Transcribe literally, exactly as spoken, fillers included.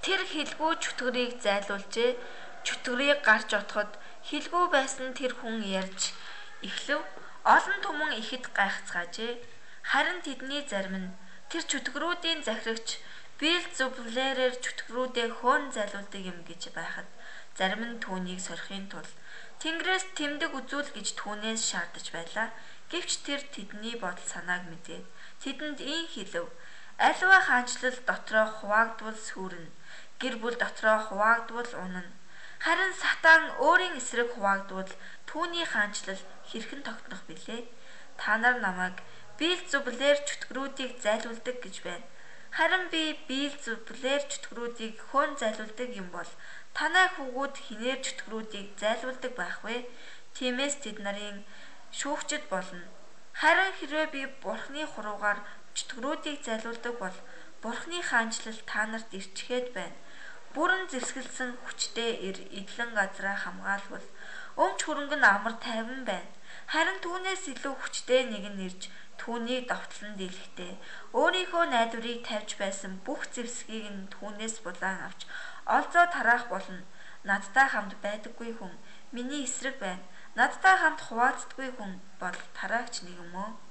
Тэр хэлгүй чөтгөрийг зайлуулжээ. Чөтгөрийг гарч отоход хэлгүй байсан тэр хүн ярьж эхлэв. Олон түмэн ихэд гайхацгаажээ. Харин тэдний зарим нь тэр чөтгөрүүдийн захирагч Беелзебулээр чөтгөрүүдээ хөөн зайлуулдаг юм гэж байхад зарим нь түүнийг сорихын тулд Тэнгэрээс тэмдэг үзүүл гэж түүнээс шаардаж байлаа. Гэвч тэр тэдний бодол санааг мэдээд тэдэнд ийн хэлв. Аливаа хаанчлал дотроо хуваагдвал сүрнэ. Гэр бүл дотроо хуваагдвал унана. Харин сатан өөрийн эсрэг хуваагдвал түүний хаанчлал хэрхэн тогтнох билээ? Та нар намайг Беелзебулээр чөтгөрүүдийг зайлуулдаг гэж байна. Харин би Беелзебулээр чөтгөрүүдийг хөөн зайлуулдаг юм бол танай хүүгүүд хинээр чөтгөрүүдийг зайлуулдаг байх вэ? Тиймээс тэд нарын шүүгчд болно. Харин хэрвээ би Бурхны хуруугаар чөтгөрүүдийг зайлуулдаг бол Бурхны хаанчлал та нарт ирчгээд байна. Бүрэн зэвсгэлсэн хүчтэй ир эдлэн газраа хамгаалвал өмч хөрөнгө нь амар тайван байна. Харин түүнээс илүү хүчтэй нэг нь ирж түүнийг довтлон дийлэхдээ өөрийнхөө найдварыг тавьж байсан бүх зэвсгийг нь түүнээс булаан авч олзоо тараах болно. Надтай хамт байдаггүй хүн миний эсрэг байна. Надтай хамт хуваалцдаггүй хүн бол тараагч нэг юм уу?